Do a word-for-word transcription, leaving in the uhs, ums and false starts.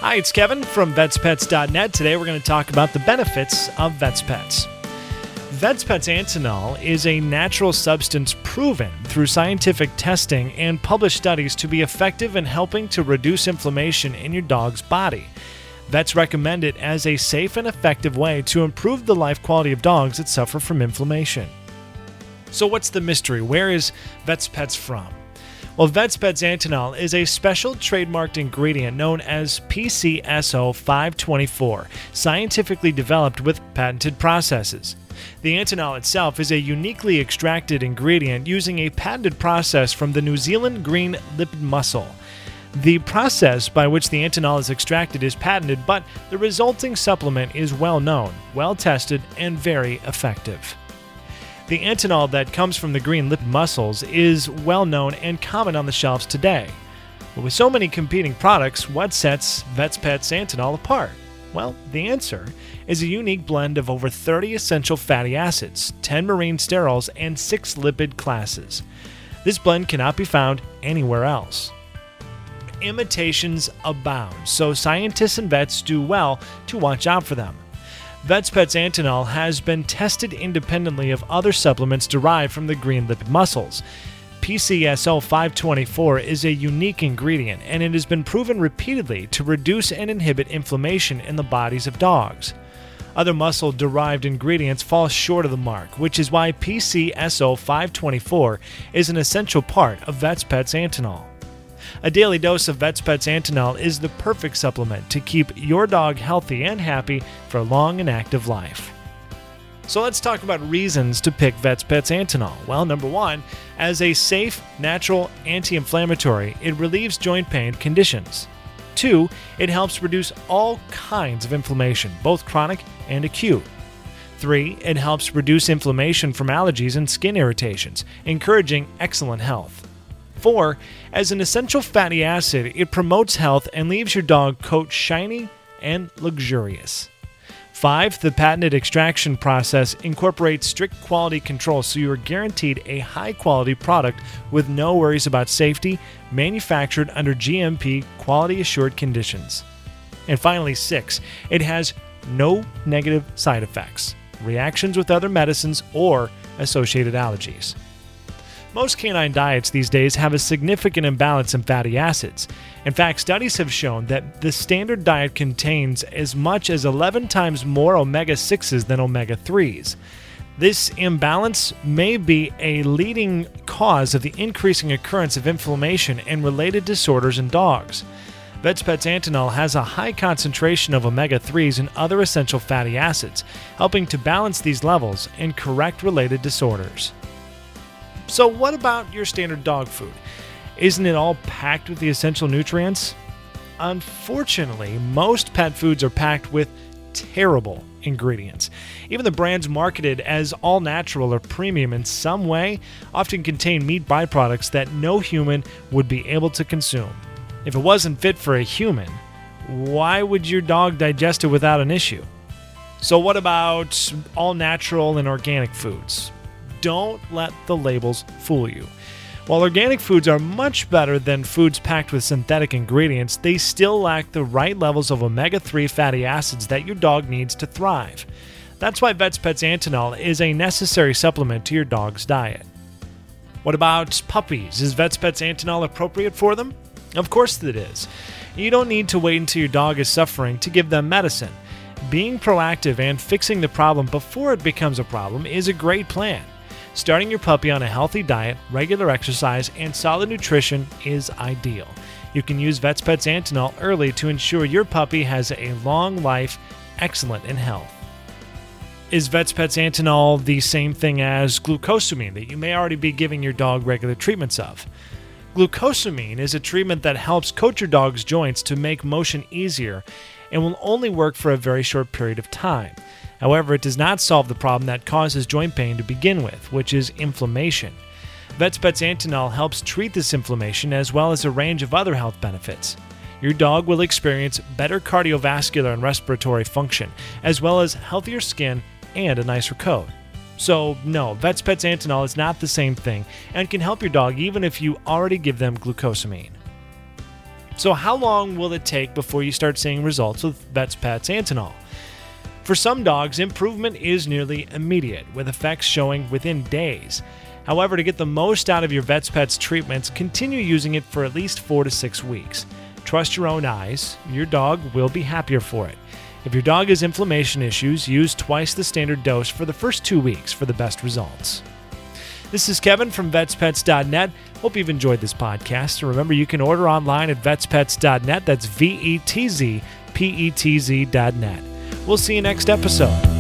Hi, it's Kevin from vets pets dot net. Today we're going to talk about the benefits of VetsPets. VetsPets Antinol is a natural substance proven through scientific testing and published studies to be effective in helping to reduce inflammation in your dog's body. Vets recommend it as a safe and effective way to improve the life quality of dogs that suffer from inflammation. So what's the mystery? Where is VetsPets from? Well, VetsPets Antinol is a special trademarked ingredient known as P C S O five twenty-four, scientifically developed with patented processes. The Antinol itself is a uniquely extracted ingredient using a patented process from the New Zealand green lipid mussel. The process by which the Antinol is extracted is patented, but the resulting supplement is well known, well tested, and very effective. The Antinol that comes from the green lipid mussels is well known and common on the shelves today. But with so many competing products, what sets VetsPets Antinol apart? Well, the answer is a unique blend of over thirty essential fatty acids, ten marine sterols, and six lipid classes. This blend cannot be found anywhere else. Imitations abound, so scientists and vets do well to watch out for them. VetsPets Antinol has been tested independently of other supplements derived from the green lipid mussels. P C S O five twenty-four is a unique ingredient, and it has been proven repeatedly to reduce and inhibit inflammation in the bodies of dogs. Other mussel-derived ingredients fall short of the mark, which is why P C S O five twenty-four is an essential part of VetsPets Antinol. A daily dose of VetsPets Antinol is the perfect supplement to keep your dog healthy and happy for a long and active life. So let's talk about reasons to pick VetsPets Antinol. Well, number one, as a safe, natural anti-inflammatory, it relieves joint pain conditions. Two, it helps reduce all kinds of inflammation, both chronic and acute. Three, it helps reduce inflammation from allergies and skin irritations, encouraging excellent health. Four, as an essential fatty acid, it promotes health and leaves your dog coat shiny and luxurious. Five, the patented extraction process incorporates strict quality control, so you are guaranteed a high-quality product with no worries about safety, manufactured under G M P quality-assured conditions. And finally, six, it has no negative side effects, reactions with other medicines, or associated allergies. Most canine diets these days have a significant imbalance in fatty acids. In fact, studies have shown that the standard diet contains as much as eleven times more omega sixes than omega threes. This imbalance may be a leading cause of the increasing occurrence of inflammation and related disorders in dogs. VetsPets Antinol has a high concentration of omega threes and other essential fatty acids, helping to balance these levels and correct related disorders. So what about your standard dog food? Isn't it all packed with the essential nutrients? Unfortunately, most pet foods are packed with terrible ingredients. Even the brands marketed as all natural or premium in some way often contain meat byproducts that no human would be able to consume. If it wasn't fit for a human, why would your dog digest it without an issue? So what about all natural and organic foods? Don't let the labels fool you. While organic foods are much better than foods packed with synthetic ingredients, they still lack the right levels of omega three fatty acids that your dog needs to thrive. That's why VetsPets Antinol is a necessary supplement to your dog's diet. What about puppies? Is VetsPets Antinol appropriate for them? Of course it is. You don't need to wait until your dog is suffering to give them medicine. Being proactive and fixing the problem before it becomes a problem is a great plan. Starting your puppy on a healthy diet, regular exercise, and solid nutrition is ideal. You can use VetsPets Antinol early to ensure your puppy has a long life, excellent in health. Is VetsPets Antinol the same thing as glucosamine that you may already be giving your dog regular treatments of? Glucosamine is a treatment that helps coat your dog's joints to make motion easier and will only work for a very short period of time. However, it does not solve the problem that causes joint pain to begin with, which is inflammation. VetsPets Antinol helps treat this inflammation as well as a range of other health benefits. Your dog will experience better cardiovascular and respiratory function, as well as healthier skin and a nicer coat. So, no, VetsPets Antinol is not the same thing and can help your dog even if you already give them glucosamine. So how long will it take before you start seeing results with Vets Pets Antinol? For some dogs, improvement is nearly immediate, with effects showing within days. However, to get the most out of your Vets Pets treatments, continue using it for at least four to six weeks. Trust your own eyes. Your dog will be happier for it. If your dog has inflammation issues, use twice the standard dose for the first two weeks for the best results. This is Kevin from vets pets dot net. Hope you've enjoyed this podcast. And remember, you can order online at vets pets dot net. That's V E T Z P E T Z dot net. We'll see you next episode.